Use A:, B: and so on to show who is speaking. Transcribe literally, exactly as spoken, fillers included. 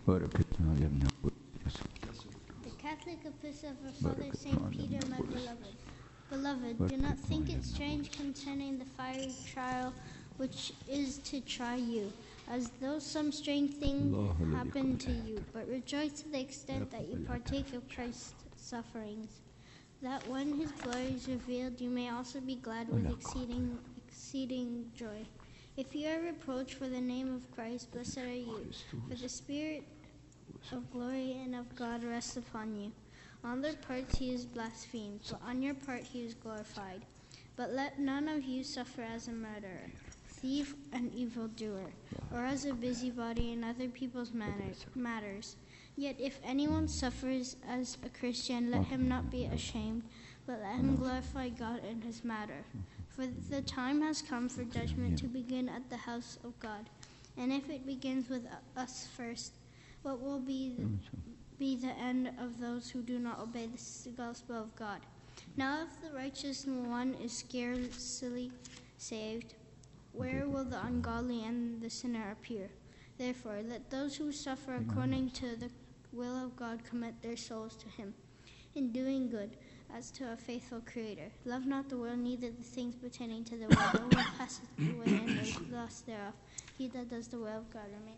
A: The
B: Catholic Epistle of our Father Saint Peter, my beloved. Beloved, do not think it strange concerning the fiery trial which is to try you, as though some strange thing happened to you, but rejoice to the extent that you partake of Christ's sufferings, that when his glory is revealed, you may also be glad with exceeding, exceeding joy. If you are reproached for the name of Christ, blessed are you, for the Spirit of glory and of God rests upon you. On their parts he is blasphemed, but on your part he is glorified. But let none of you suffer as a murderer, thief, and evildoer, or as a busybody in other people's manners, matters. Yet if anyone suffers as a Christian, let him not be ashamed, but let him glorify God in his matter. For the time has come for judgment to begin at the house of God. And if it begins with us first, what will be the, be the end of those who do not obey the gospel of God? Now if the righteous one is scarcely saved, where will the ungodly and the sinner appear? Therefore, let those who suffer according to the will of God commit their souls to him, in doing good, as to a faithful Creator. Love not the world, neither the things pertaining to the world. The world passeth away, and the lust thereof. He that does the will of God remains.